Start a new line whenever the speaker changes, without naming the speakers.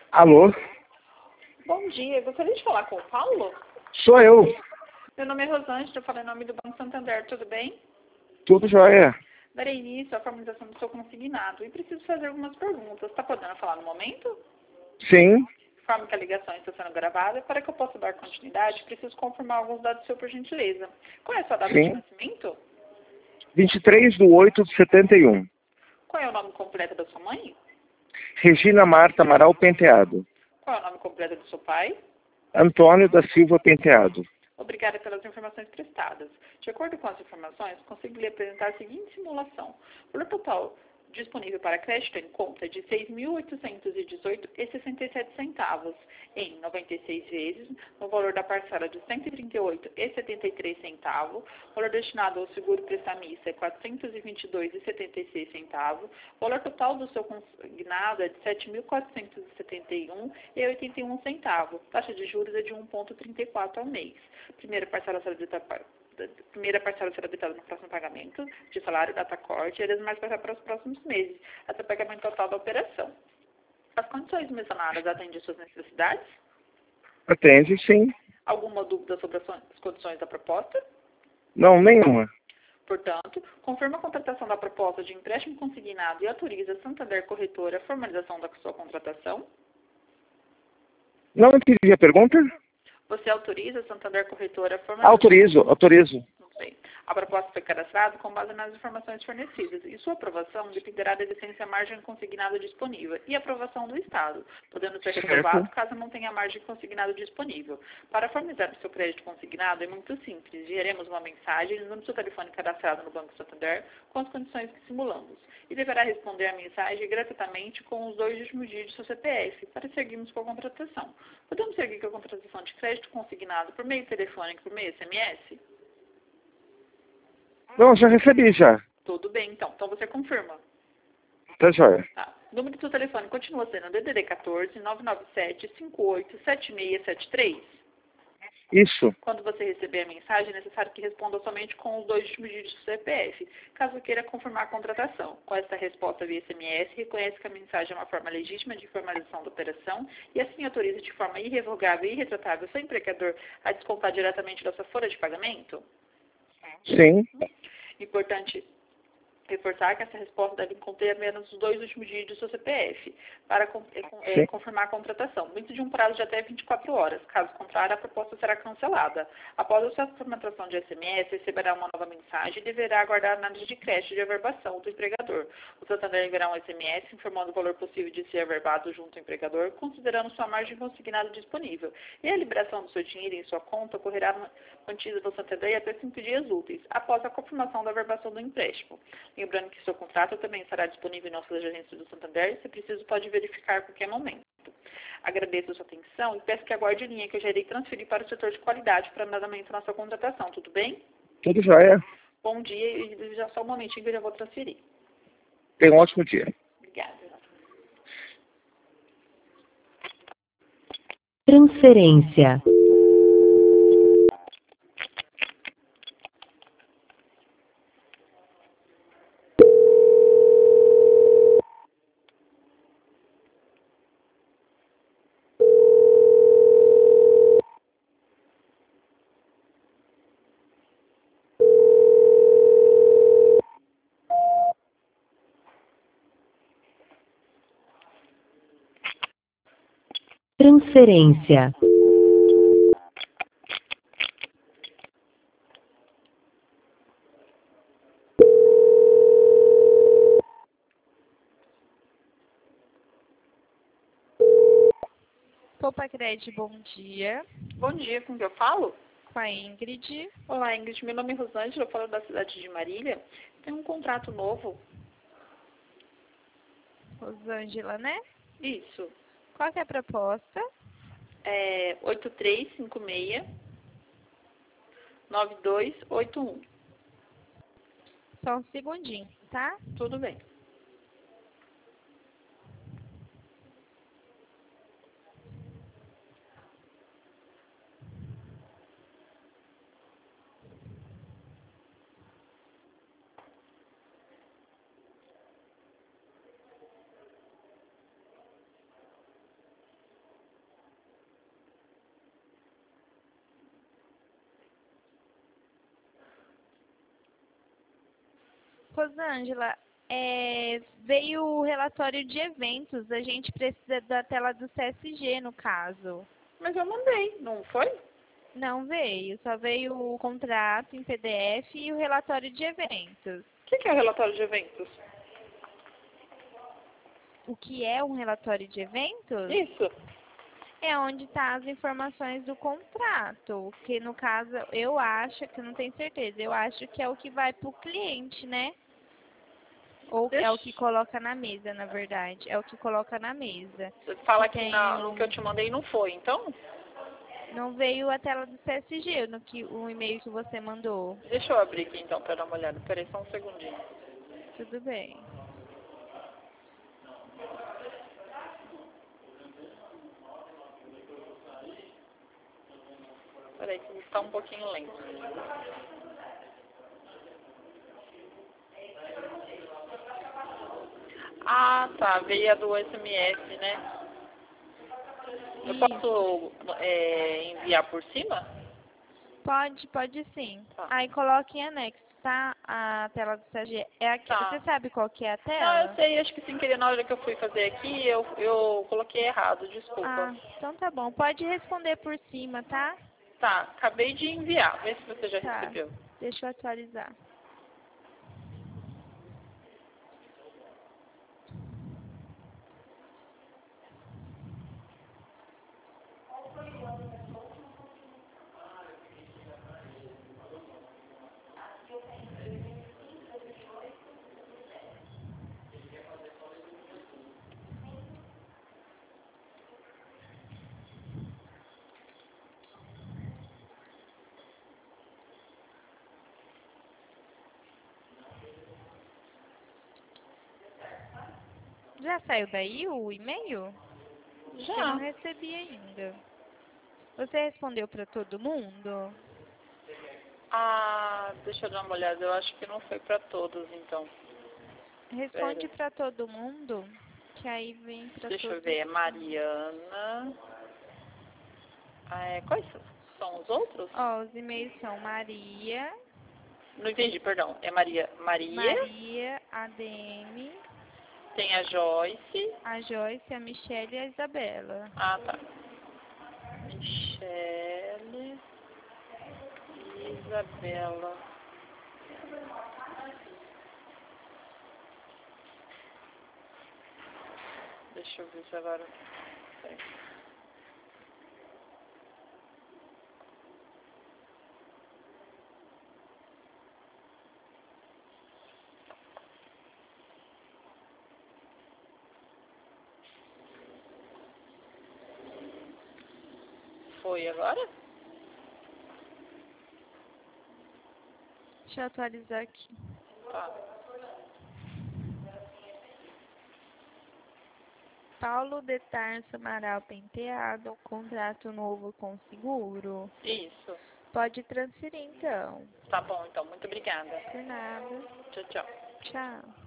Alô?
Bom dia, gostaria de falar com o Paulo?
Sou eu.
Meu nome é Rosângela, eu falo em nome do Banco Santander, tudo bem?
Tudo jóia.
Darei início à formalização do seu consignado e preciso fazer algumas perguntas. Está podendo falar no momento?
Sim.
Informe que a ligação está sendo gravada. Para que eu possa dar continuidade, preciso confirmar alguns dados seu, por gentileza. Qual é a sua data de
Sim.
nascimento?
23/8/71.
Qual é o nome completo da sua mãe?
Regina Marta Amaral Penteado.
Qual é o nome completo do seu pai?
Antônio da Silva Penteado.
Obrigada pelas informações prestadas. De acordo com as informações, consigo lhe apresentar a seguinte simulação. O valor total disponível para crédito em conta é de R$ 6.818,67 em 96 vezes, no valor da parcela de R$ 138,73, valor destinado ao seguro prestamista é R$ 422,76, valor total do seu consignado é de R$ 7.471,81, taxa de juros é de 1,34 ao mês. Primeira parcela será debitada no próximo pagamento de salário, data corte, e eles mais para os próximos meses, até o pagamento total da operação. As condições mencionadas atendem suas necessidades?
Atende, sim.
Alguma dúvida sobre as condições da proposta?
Não, nenhuma.
Portanto, confirma a contratação da proposta de empréstimo consignado e autoriza a Santander Corretora a formalização da sua contratação?
Não entendi a pergunta?
Você autoriza a Santander Corretora a formalização?
Autorizo.
Não sei. A proposta foi cadastrada com base nas informações fornecidas e sua aprovação dependerá da existência margem consignada disponível e aprovação do Estado, podendo ser reprovado caso não tenha margem consignada disponível. Para formalizar o seu crédito consignado é muito simples. Enviaremos uma mensagem no seu telefone cadastrado no Banco Santander com as condições que simulamos e deverá responder a mensagem gratuitamente com os 2 últimos dígitos do seu CPF para seguirmos com a contratação. Podemos seguir com a contratação de crédito consignado por meio telefônico, por meio SMS?
Não, já recebi já.
Tudo bem, então. Então você confirma.
Tá jóia.
Tá. O número do seu telefone continua sendo DDD 14 997 58 7673.
Isso.
Quando você receber a mensagem, é necessário que responda somente com os 2 últimos dígitos do CPF, caso queira confirmar a contratação. Com esta resposta via SMS, reconhece que a mensagem é uma forma legítima de formalização da operação e assim autoriza de forma irrevogável e irretratável seu empregador a descontar diretamente da sua folha de pagamento?
Sim.
Importante reforçar que essa resposta deve conter apenas os 2 últimos dígitos do seu CPF para confirmar a contratação, dentro de um prazo de até 24 horas. Caso contrário, a proposta será cancelada. Após a sua formatação de SMS, receberá uma nova mensagem e deverá aguardar a análise de crédito de averbação do empregador. O Santander enviará um SMS informando o valor possível de ser averbado junto ao empregador, considerando sua margem consignada disponível. E a liberação do seu dinheiro em sua conta ocorrerá mantida no Santander até 5 dias úteis, após a confirmação da averbação do empréstimo. Lembrando que seu contrato também estará disponível em nossas agências do Santander e, se preciso, pode verificar a qualquer momento. Agradeço a sua atenção e peço que aguarde a linha que eu já irei transferir para o setor de qualidade para andamento na sua contratação. Tudo bem?
Tudo jóia.
Bom dia e já só um momentinho que eu já vou transferir.
Tenha um ótimo dia.
Obrigada.
Transferência. Transferência.
Copacred, bom dia.
Bom dia, com quem eu falo?
Com a Ingrid.
Olá, Ingrid. Meu nome é Rosângela, eu falo da cidade de Marília. Tem um contrato novo.
Rosângela, né?
Isso.
Qual que é a proposta?
É 8356-9281.
Só um segundinho, tá?
Tudo bem.
Rosângela, veio o relatório de eventos. A gente precisa da tela do CSG, no caso.
Mas eu mandei, não foi?
Não veio, só veio o contrato em PDF e o relatório de eventos.
O que é o relatório de eventos?
O que é um relatório de eventos?
Isso.
É onde tá as informações do contrato, que no caso eu acho, que eu não tenho certeza, eu acho que é o que vai para o cliente, né? Ou é o que coloca na mesa, na verdade. É o que coloca na mesa.
Você fala que
Tem
no que eu te mandei não foi, então?
Não veio a tela do CSG, o e-mail que você mandou.
Deixa eu abrir aqui então para dar uma olhada. Peraí, só um segundinho.
Tudo bem.
Peraí, que está um pouquinho lento. Ah, tá. Veio a do SMS, né? Eu posso enviar por cima?
Pode sim.
Tá.
Aí coloque em anexo, tá? A tela do CSG.
Tá.
Você sabe qual que é a
Não,
tela?
eu sei. Acho que sem querer, na hora que eu fui fazer aqui, eu coloquei errado. Desculpa.
Ah, então tá bom. Pode responder por cima, tá?
Tá. Acabei de enviar. Vê se você já
Tá.
recebeu.
Deixa eu atualizar. Já saiu daí o e-mail? Eu não
Já.
recebi ainda. Você respondeu para todo mundo?
Ah, deixa eu dar uma olhada. Eu acho que não foi para todos, então.
Responde
Pera.
para todo mundo, que aí vem para
Deixa eu
todos.
ver. É Mariana. Quais são os outros?
Ó, os e-mails são Maria,
Não entendi, perdão. É Maria.
Maria, ADM,
Tem a Joyce.
a Joyce, a Michelle e a Isabela.
Ah, tá. Michele. Isabela. Deixa eu ver se agora. Peraí. Foi agora?
Deixa eu atualizar aqui.
Tá.
Paulo de Tarso Amaral Penteado, contrato novo com seguro.
Isso.
Pode transferir então.
Tá bom, então. Muito obrigada.
Por nada.
Tchau, tchau.
Tchau.